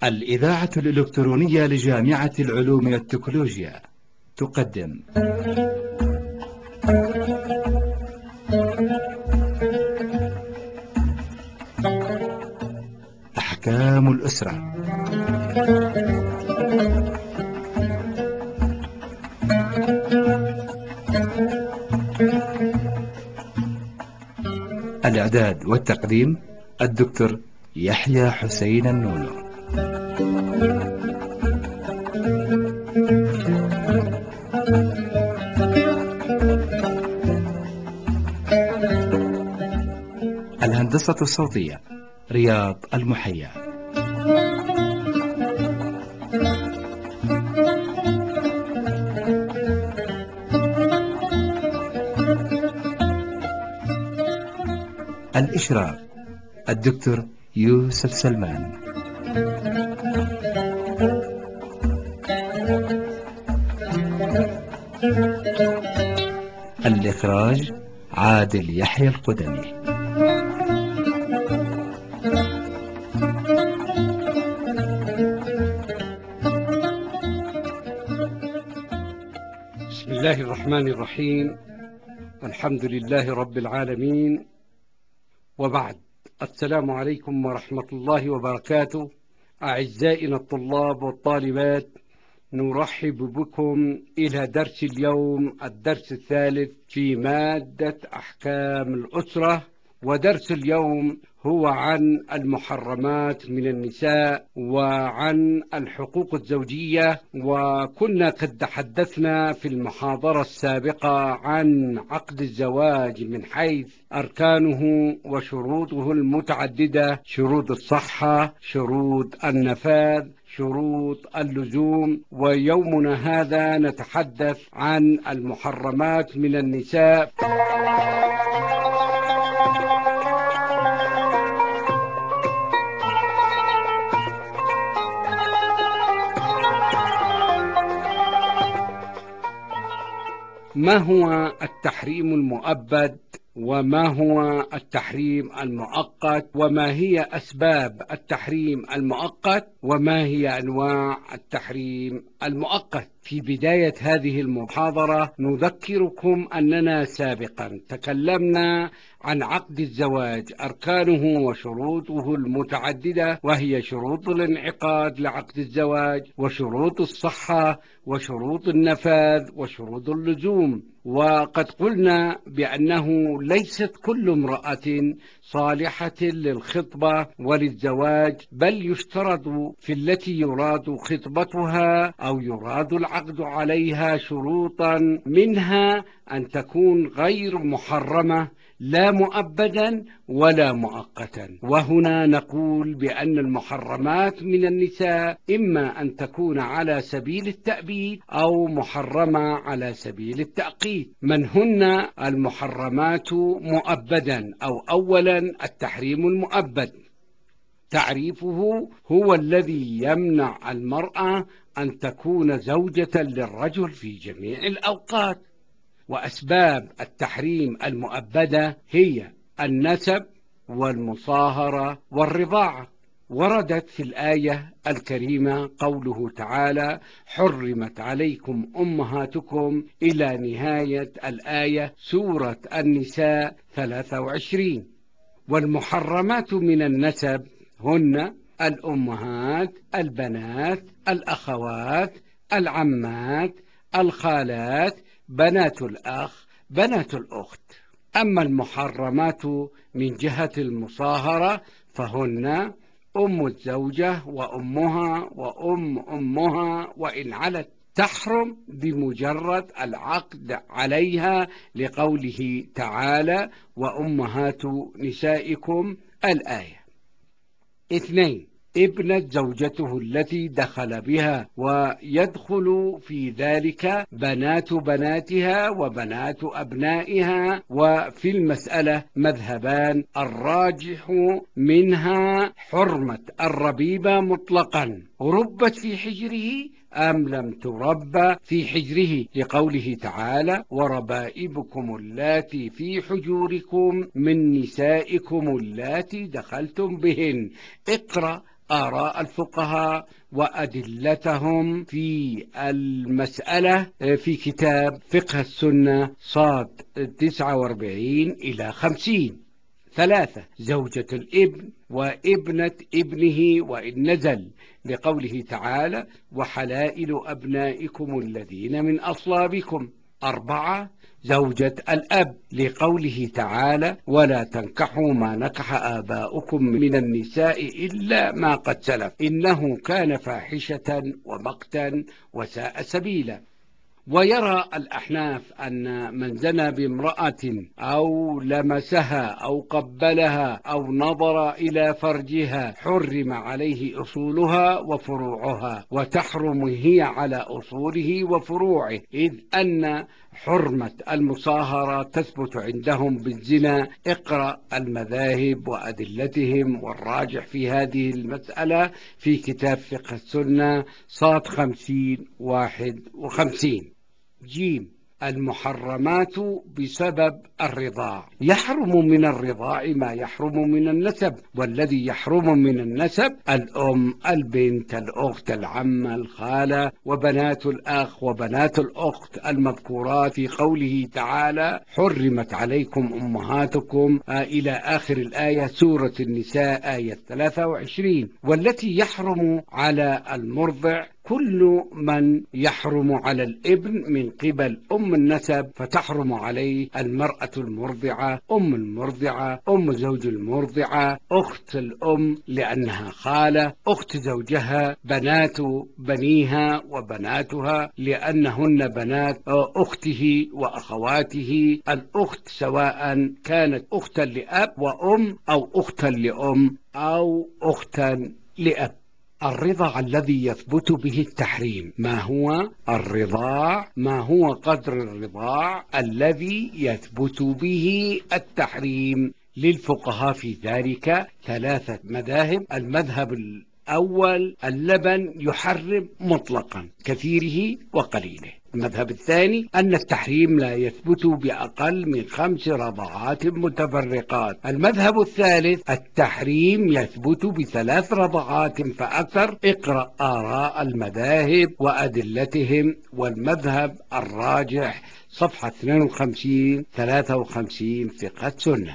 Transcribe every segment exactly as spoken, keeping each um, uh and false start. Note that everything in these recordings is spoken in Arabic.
الإذاعة الإلكترونية لجامعة العلوم والتكنولوجيا تقدم أحكام الأسرة. الإعداد والتقديم الدكتور يحيى حسين النونو. الهندسة الصوتية رياض المحيا. الإشراف الدكتور يوسف سلمان. الإخراج عادل يحيى القدمي. بسم الله الرحمن الرحيم، والحمد لله رب العالمين، وبعد. السلام عليكم ورحمة الله وبركاته. أعزائنا الطلاب والطالبات، نرحب بكم إلى درس اليوم، الدرس الثالث في مادة أحكام الأسرة. ودرس اليوم هو عن المحرمات من النساء وعن الحقوق الزوجية. وكنا قد تحدثنا في المحاضرة السابقة عن عقد الزواج من حيث أركانه وشروطه المتعددة: شروط الصحة، شروط النفاذ، شروط اللزوم. ويومنا هذا نتحدث عن المحرمات من النساء. ما هو التحريم المؤبد؟ وما هو التحريم المؤقت؟ وما هي أسباب التحريم المؤقت؟ وما هي أنواع التحريم المؤقت؟ في بداية هذه المحاضرة نذكركم أننا سابقا تكلمنا عن عقد الزواج، أركانه وشروطه المتعددة، وهي شروط الانعقاد لعقد الزواج، وشروط الصحة، وشروط النفاذ، وشروط اللزوم. وقد قلنا بأنه ليست كل امرأة صالحة للخطبة وللزواج، بل يشترط في التي يراد خطبتها أو يراد العقد عليها شروطا، منها أن تكون غير محرمة، لا مؤبدا ولا مؤقتا. وهنا نقول بأن المحرمات من النساء إما أن تكون على سبيل التأبيد أو محرمة على سبيل التأقيد. من هن المحرمات مؤبدا؟ أو أولا التحريم المؤبد، تعريفه هو الذي يمنع المرأة أن تكون زوجة للرجل في جميع الأوقات. وأسباب التحريم المؤبدة هي النسب والمصاهرة والرضاعة. وردت في الآية الكريمة قوله تعالى: حرمت عليكم أمهاتكم، إلى نهاية الآية، سورة النساء ثلاثة وعشرين. والمحرمات من النسب هن الأمهات، البنات، الأخوات، العمات، الخالات، بنات الأخ، بنات الأخت. أما المحرمات من جهة المصاهرة فهن أم الزوجة وأمها وأم أمها وإن علت، تحرم بمجرد العقد عليها، لقوله تعالى: وأمهات نسائكم، الآية. اثنين، ابنة زوجته التي دخل بها، ويدخل في ذلك بنات بناتها وبنات أبنائها. وفي المسألة مذهبان: الراجح منها حرمة الربيبة مطلقا، ربت في حجره أم لم تربى في حجره، لقوله تعالى: وربائبكم اللاتي في حجوركم من نسائكم اللاتي دخلتم بهن. اقرأ آراء الفقهاء وأدلتهم في المسألة في كتاب فقه السنة صاد تسعة وأربعين إلى خمسين. ثلاثة، زوجة الابن وابنة ابنه وإن نزل، لقوله تعالى: وحلائل أبنائكم الذين من أصلابكم. أربعة، زوجة الأب، لقوله تعالى: ولا تنكحوا ما نكح آباؤكم من النساء إلا ما قد سلف إنه كان فاحشة ومقتا وساء سبيلا. ويرى الأحناف أن من زنى بامرأة أو لمسها أو قبلها أو نظر إلى فرجها حرم عليه أصولها وفروعها، وتحرم هي على أصوله وفروعه، إذ أن حرمة المصاهرة تثبت عندهم بالزنا. اقرأ المذاهب وأدلتهم، والراجح في هذه المسألة في كتاب فقه السنة صاد خمسين واحد وخمسين. جيم، المحرمات بسبب الرضاع. يحرم من الرضاع ما يحرم من النسب، والذي يحرم من النسب الأم، البنت، الأخت، العمة، الخالة، وبنات الأخ وبنات الأخت المذكورات في قوله تعالى: حرمت عليكم أمهاتكم إلى آخر الآية، سورة النساء آية ثلاثة وعشرين. والتي يحرم على المرضع كل من يحرم على الابن من قبل أم النسب، فتحرم عليه المرأة المرضعة، أم المرضعة، أم زوج المرضعة، أخت الأم لأنها خالة، أخت زوجها، بنات بنيها وبناتها لأنهن بنات أخته وأخواته. الأخت سواء كانت أختا لأب وأم أو أختا لأم أو أختا لأب. الرضاع الذي يثبت به التحريم. ما هو الرضاع؟ ما هو قدر الرضاع الذي يثبت به التحريم؟ للفقهاء في ذلك ثلاثة مذاهب. المذهب الأول: اللبن يحرم مطلقا، كثيره وقليله. المذهب الثاني: أن التحريم لا يثبت بأقل من خمس رضعات متفرقات. المذهب الثالث: التحريم يثبت بثلاث رضعات فأكثر. اقرأ آراء المذاهب وأدلتهم. والمذهب الراجح صفحة اثنين وخمسين ثلاثة وخمسين فقه السنة.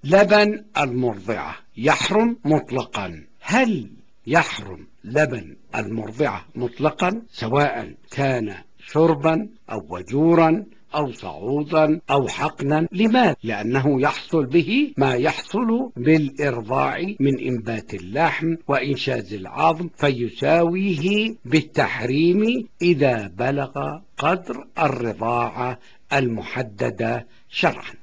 لبن المرضعة يحرم مطلقا. هل يحرم لبن المرضعة مطلقا، سواء كان شربا أو وجورا أو صعودا أو حقنا؟ لماذا؟ لأنه يحصل به ما يحصل بالإرضاع من إنبات اللحم وإنشاز العظم، فيساويه بالتحريم إذا بلغ قدر الرضاعة المحددة شرعا.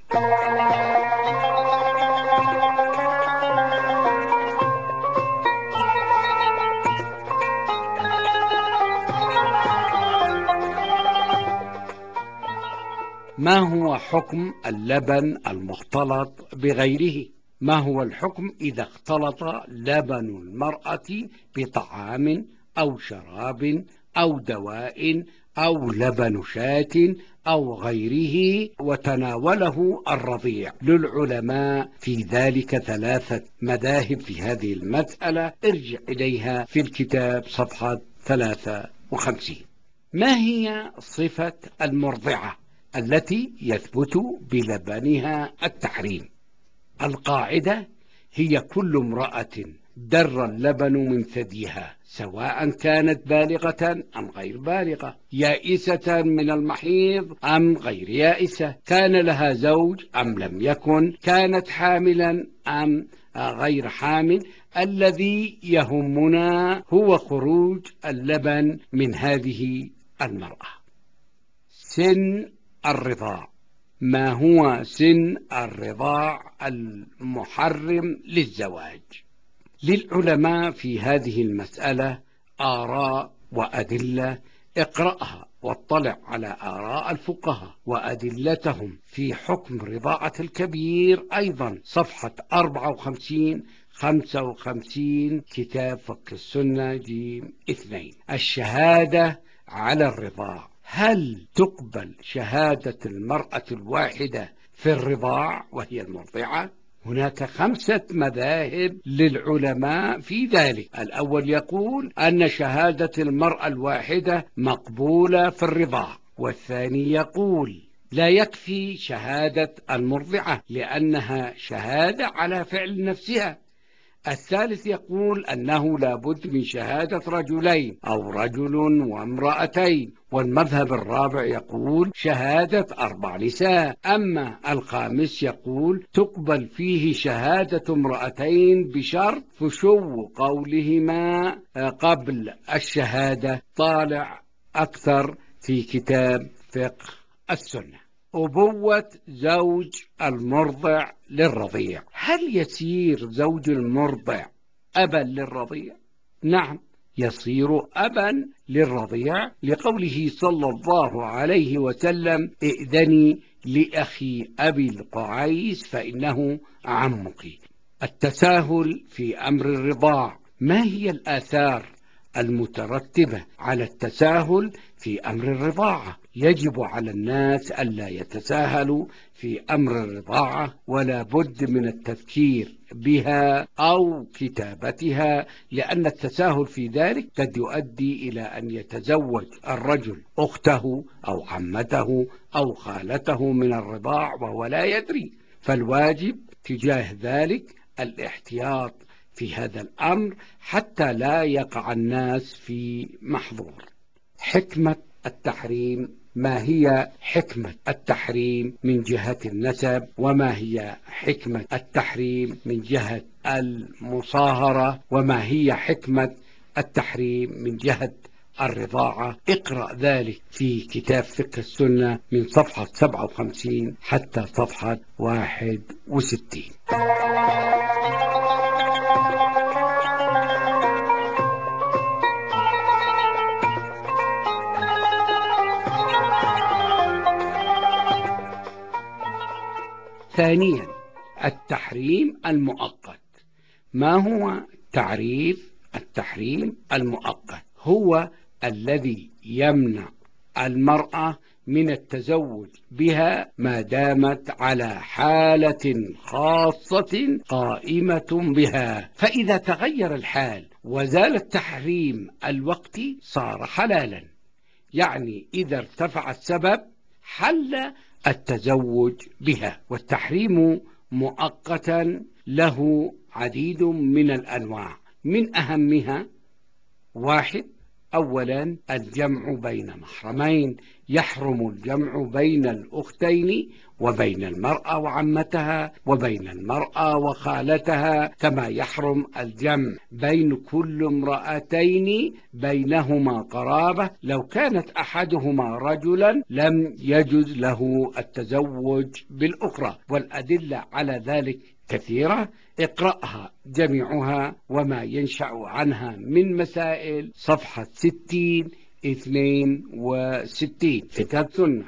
ما هو حكم اللبن المختلط بغيره؟ ما هو الحكم إذا اختلط لبن المرأة بطعام أو شراب أو دواء أو لبن شاة أو غيره وتناوله الرضيع؟ للعلماء في ذلك ثلاثة مذاهب في هذه المسألة، ارجع إليها في الكتاب صفحة ثلاثة وخمسين. ما هي صفة المرضعة التي يثبت بلبنها التحريم؟ القاعدة هي كل امرأة در اللبن من ثديها، سواء كانت بالغة أم غير بالغة، يائسة من المحيض أم غير يائسة، كان لها زوج أم لم يكن، كانت حاملا أم غير حامل. الذي يهمنا هو خروج اللبن من هذه المرأة. سن الرضاع. ما هو سن الرضاع المحرم للزواج؟ للعلماء في هذه المسألة آراء وأدلة، اقرأها واطلع على آراء الفقهاء وأدلتهم في حكم رضاعة الكبير، أيضا صفحة أربعة وخمسين خمسة وخمسين كتاب فقه السنة جيم اثنين. الشهادة على الرضاع. هل تقبل شهادة المرأة الواحدة في الرضاع وهي المرضعة؟ هناك خمسة مذاهب للعلماء في ذلك. الأول يقول أن شهادة المرأة الواحدة مقبولة في الرضاع، والثاني يقول لا يكفي شهادة المرضعة لأنها شهادة على فعل نفسها. الثالث يقول أنه لا بد من شهادة رجلين أو رجل وامرأتين، والمذهب الرابع يقول شهادة أربع نساء. أما الخامس يقول تقبل فيه شهادة امرأتين بشرط فشو قولهما قبل الشهادة. طالع أكثر في كتاب فقه السنة. أبوة زوج المرضع للرضيع. هل يصير زوج المرضع أبا للرضيع؟ نعم، يصير أبا للرضيع لقوله صلى الله عليه وسلم ائذني لأخي أبي القعيس فإنه عمك. التساهل في أمر الرضاع. ما هي الآثار المترتبة على التساهل في أمر الرضاعة؟ يجب على الناس ألا يتساهلوا في أمر الرضاعة، ولا بد من التذكير بها أو كتابتها، لأن التساهل في ذلك قد يؤدي إلى أن يتزوج الرجل أخته أو عمته أو خالته من الرضاع وهو لا يدري. فالواجب تجاه ذلك الاحتياط في هذا الأمر حتى لا يقع الناس في محظور. حكمة التحريم. ما هي حكمة التحريم من جهة النسب؟ وما هي حكمة التحريم من جهة المصاهرة؟ وما هي حكمة التحريم من جهة الرضاعة؟ اقرأ ذلك في كتاب فقه السنة من صفحة سبعة وخمسين حتى صفحة واحد وستين. ثانيا، التحريم المؤقت. ما هو تعريف التحريم المؤقت؟ هو الذي يمنع المرأة من التزوج بها ما دامت على حالة خاصة قائمة بها، فإذا تغير الحال وزال التحريم الوقتي صار حلالا. يعني إذا ارتفع السبب حل التزوج بها. والتحريم مؤقتا له عديد من الأنواع، من أهمها: واحد، أولا الجمع بين محرمين. يحرم الجمع بين الأختين وبين المرأة وعمتها وبين المرأة وخالتها، كما يحرم الجمع بين كل امرأتين بينهما قرابة. لو كانت أحدهما رجلا لم يجوز له التزوج بالأخرى، والأدلة على ذلك كثيرة، اقرأها جميعها وما ينشأ عنها من مسائل صفحة ستين اثنين وستين في كتاب سنة.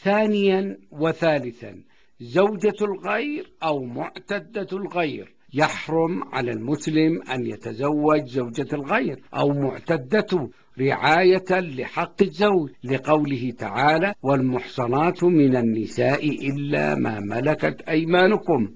ثانيا وثالثا، زوجة الغير أو معتدة الغير. يحرم على المسلم أن يتزوج زوجة الغير أو معتدته رعاية لحق الزوج، لقوله تعالى: والمحصنات من النساء إلا ما ملكت أيمانكم.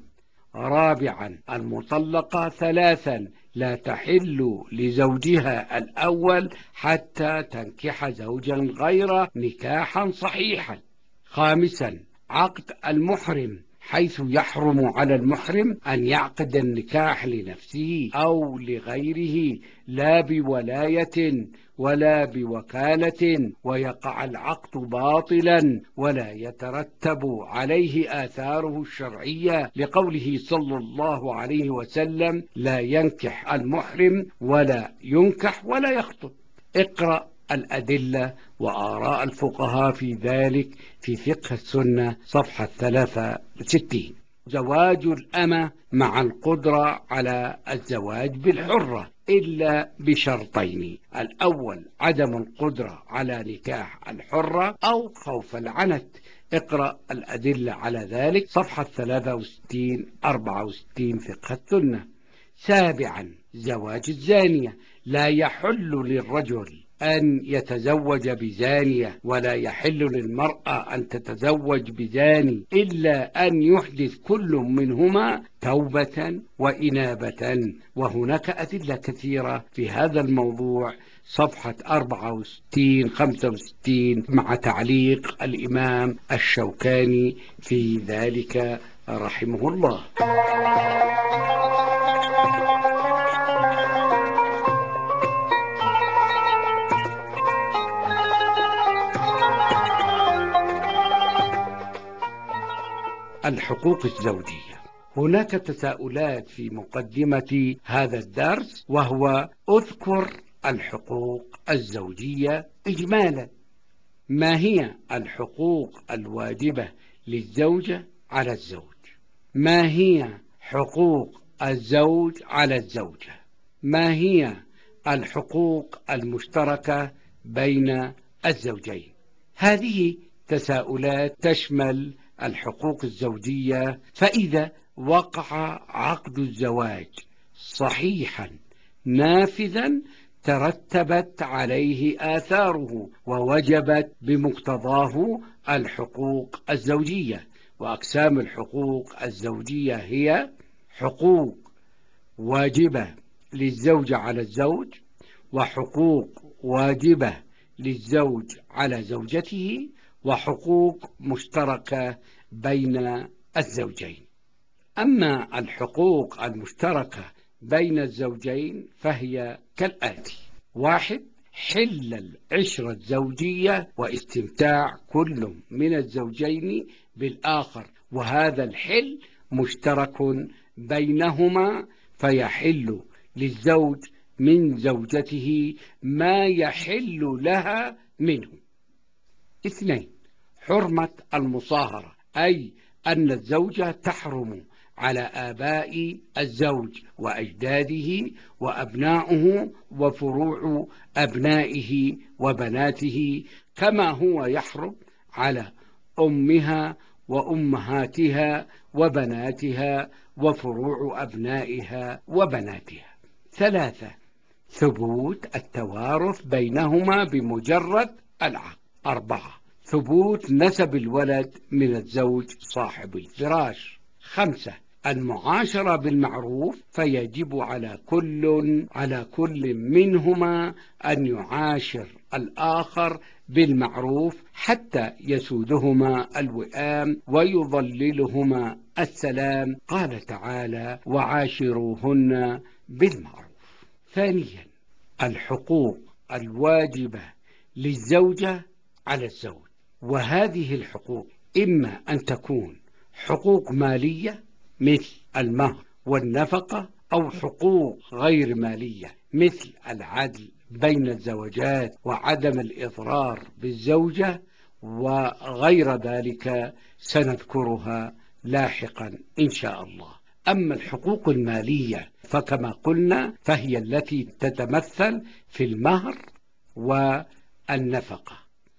رابعا، المطلقة ثلاثا لا تحل لزوجها الأول حتى تنكح زوجا غيره نكاحا صحيحا. خامسا، عقد المحرم، حيث يحرم على المحرم أن يعقد النكاح لنفسه أو لغيره لا بولاية ولا بوكالة، ويقع العقد باطلا ولا يترتب عليه آثاره الشرعية، لقوله صلى الله عليه وسلم: لا ينكح المحرم ولا ينكح ولا يخطب. اقرأ الأدلة وآراء الفقهاء في ذلك في فقه السنة صفحة ثلاثة وستين. زواج الأمة مع القدرة على الزواج بالحرة إلا بشرطين: الأول عدم القدرة على نكاح الحرة أو خوف العنت. اقرأ الأدلة على ذلك صفحة ثلاثة وستين أربعة وستين فقه السنة. سابعا، زواج الزانية. لا يحل للرجل أن يتزوج بزانية، ولا يحل للمرأة أن تتزوج بزاني إلا أن يحدث كل منهما توبة وإنابة. وهناك أدلة كثيرة في هذا الموضوع، صفحة أربعة وستين خمسة وستين، مع تعليق الإمام الشوكاني في ذلك رحمه الله. الحقوق الزوجية. هناك تساؤلات في مقدمة هذا الدرس، وهو اذكر الحقوق الزوجية إجمالا. ما هي الحقوق الواجبة للزوجة على الزوج؟ ما هي حقوق الزوج على الزوجة؟ ما هي الحقوق المشتركة بين الزوجين؟ هذه تساؤلات تشمل الحقوق الزوجية. فإذا وقع عقد الزواج صحيحا نافذا ترتبت عليه آثاره، ووجبت بمقتضاه الحقوق الزوجية. وأقسام الحقوق الزوجية هي حقوق واجبة للزوج على الزوج، وحقوق واجبة للزوج على زوجته، وحقوق مشتركة بين الزوجين. أما الحقوق المشتركة بين الزوجين فهي كالآتي: واحد، حل العشرة الزوجية واستمتاع كل من الزوجين بالآخر، وهذا الحل مشترك بينهما، فيحل للزوج من زوجته ما يحل لها منه. اثنين، حرمة المصاهرة، أي أن الزوجة تحرم على آباء الزوج وأجداده وأبنائه وفروع أبنائه وبناته، كما هو يحرم على أمها وأمهاتها وبناتها وفروع أبنائها وبناتها. ثلاثة، ثبوت التوارث بينهما بمجرد العقد. أربعة، ثبوت نسب الولد من الزوج صاحب الفراش. خمسة، المعاشرة بالمعروف، فيجب على كل على كل منهما أن يعاشر الآخر بالمعروف حتى يسودهما الوئام ويظللهما السلام. قال تعالى: وعاشروهن بالمعروف. ثانيا، الحقوق الواجبة للزوجة على الزوج، وهذه الحقوق إما أن تكون حقوق مالية مثل المهر والنفقة، أو حقوق غير مالية مثل العدل بين الزوجات وعدم الإضرار بالزوجة، وغير ذلك سنذكرها لاحقا إن شاء الله. أما الحقوق المالية فكما قلنا فهي التي تتمثل في المهر والنفقة.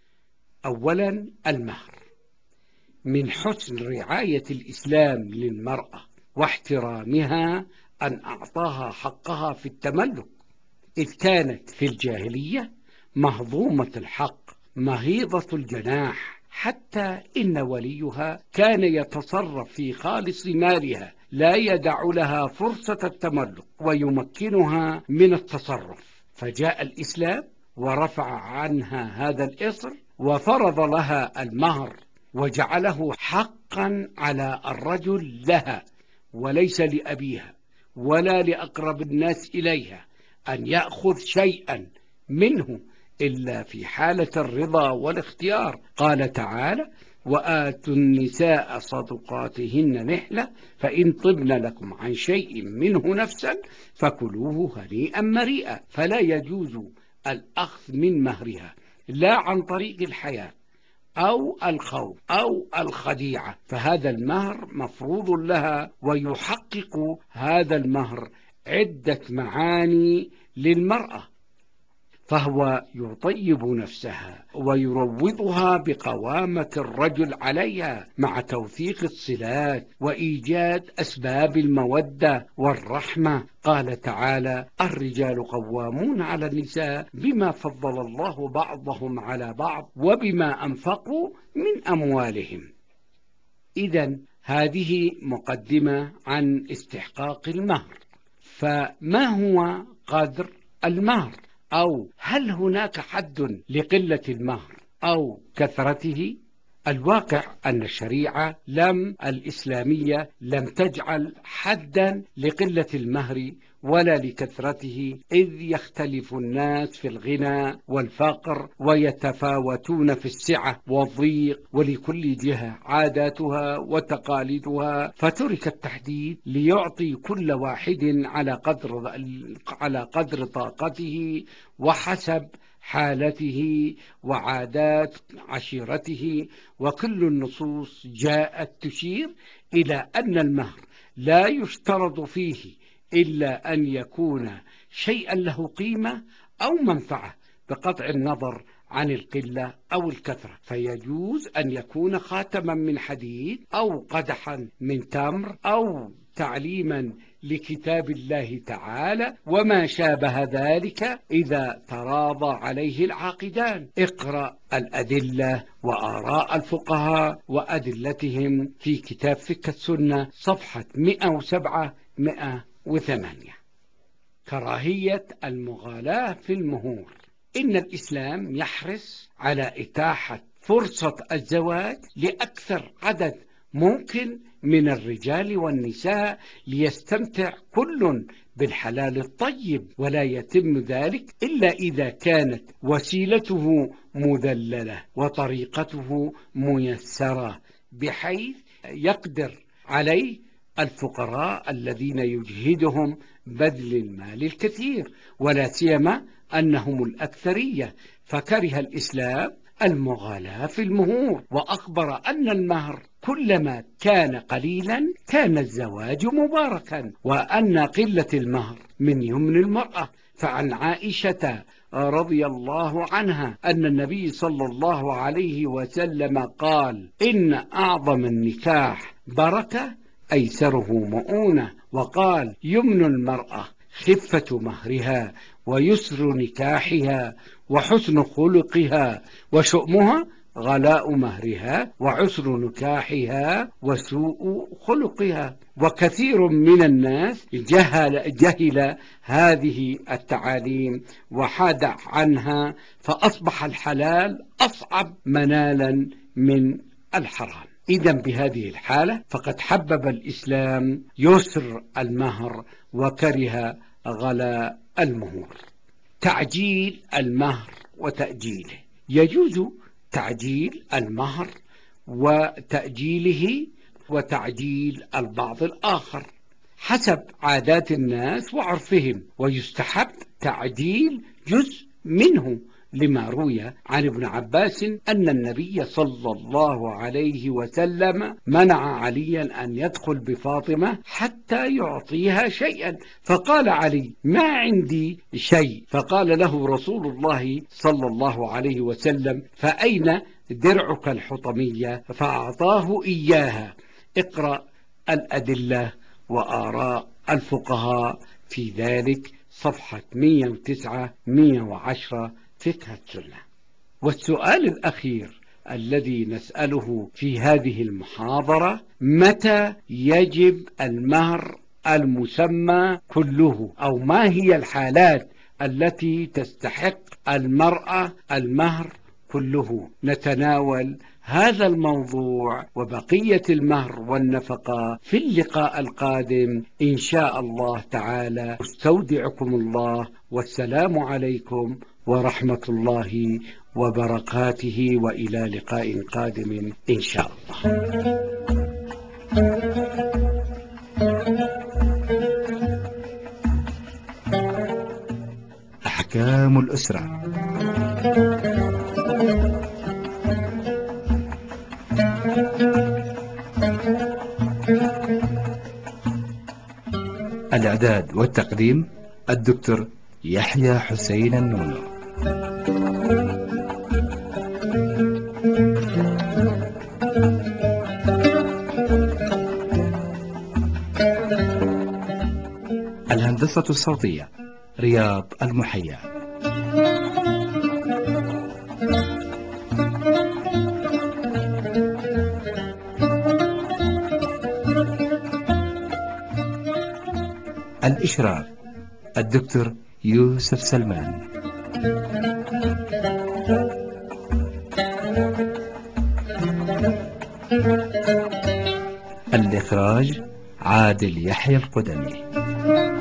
أولا، المهر. من حسن رعاية الإسلام للمرأة واحترامها أن أعطاها حقها في التملك، إذ كانت في الجاهلية مهضومة الحق مهيضة الجناح، حتى إن وليها كان يتصرف في خالص مالها، لا يدع لها فرصة التملك ويمكنها من التصرف. فجاء الإسلام ورفع عنها هذا الإصر، وفرض لها المهر، وجعله حقا على الرجل لها، وليس لأبيها ولا لأقرب الناس إليها أن يأخذ شيئا منه إلا في حالة الرضا والاختيار. قال تعالى: وآتوا النساء صدقاتهن نحلة فإن طبن لكم عن شيء منه نفسا فكلوه هنيئا مريئا. فلا يجوز الأخذ من مهرها لا عن طريق الحياة أو الخوف أو الخديعة، فهذا المهر مفروض لها، ويحقق هذا المهر عدة معاني للمرأة. فهو يطيب نفسها ويروضها بقوامة الرجل عليها مع توثيق الصلات وإيجاد أسباب المودة والرحمة. قال تعالى: الرجال قوامون على النساء بما فضل الله بعضهم على بعض وبما أنفقوا من أموالهم. إذن هذه مقدمة عن استحقاق المهر. فما هو قدر المهر؟ أو هل هناك حد لقلة المهر أو كثرته؟ الواقع أن الشريعة لم الإسلامية لم تجعل حدا لقلة المهر ولا لكثرته، إذ يختلف الناس في الغنى والفقر ويتفاوتون في السعة والضيق، ولكل جهة عاداتها وتقاليدها، فترك التحديد ليعطي كل واحد على قدر على قدر طاقته وحسب حالته وعادات عشيرته. وكل النصوص جاءت تشير إلى أن المهر لا يشترط فيه إلا أن يكون شيئا له قيمة أو منفعة بقطع النظر عن القلة أو الكثرة، فيجوز أن يكون خاتما من حديد أو قدحا من تمر أو تعليما لكتاب الله تعالى وما شابه ذلك إذا تراضى عليه العاقدان. اقرأ الأدلة وآراء الفقهاء وأدلتهم في كتاب فقه السنة صفحة مئة وسبعة مئة وثمانية. كراهية المغالاة في المهور. إن الإسلام يحرص على إتاحة فرصة الزواج لأكثر عدد ممكن من الرجال والنساء ليستمتع كل بالحلال الطيب، ولا يتم ذلك إلا إذا كانت وسيلته مذللة وطريقته ميسرة بحيث يقدر عليه الفقراء الذين يجهدهم بذل المال الكثير، ولا سيما أنهم الأكثرية. فكره الإسلام المغالاة في المهور، وأخبر أن المهر كلما كان قليلا كان الزواج مباركا، وأن قلة المهر من يمن المرأة. فعن عائشة رضي الله عنها أن النبي صلى الله عليه وسلم قال: إن أعظم النكاح بركة أيسره مؤونة. وقال: يمن المرأة خفة مهرها ويسر نكاحها وحسن خلقها، وشؤمها غلاء مهرها وعسر نكاحها وسوء خلقها. وكثير من الناس جهل, جهل هذه التعاليم وحاد عنها، فأصبح الحلال أصعب منالا من الحرام. إذن بهذه الحالة فقد حبب الإسلام يسر المهر وكره غلاء المهور. تعجيل المهر وتأجيله. يجوز تعجيل المهر وتأجيله وتعجيل البعض الآخر حسب عادات الناس وعرفهم، ويستحب تعجيل جزء منه لما روي عن ابن عباس أن النبي صلى الله عليه وسلم منع عليا أن يدخل بفاطمة حتى يعطيها شيئا، فقال علي: ما عندي شيء. فقال له رسول الله صلى الله عليه وسلم: فأين درعك الحطمية؟ فأعطاه إياها. اقرأ الأدلة وآراء الفقهاء في ذلك صفحة مئة وتسعة مئة وعشرة فقه السنة. والسؤال الأخير الذي نسأله في هذه المحاضرة: متى يجب المهر المسمى كله؟ أو ما هي الحالات التي تستحق المرأة المهر كله؟ نتناول هذا الموضوع وبقية المهر والنفقة في اللقاء القادم إن شاء الله تعالى. استودعكم الله، والسلام عليكم ورحمة الله وبركاته، وإلى لقاء قادم إن شاء الله. أحكام الأسرة. الإعداد والتقديم الدكتور يحيى حسين النونو. الهندسة الصوتية رياض المحيا. الإشراف الدكتور يوسف سلمان. الإخراج عادل يحيى القدمي.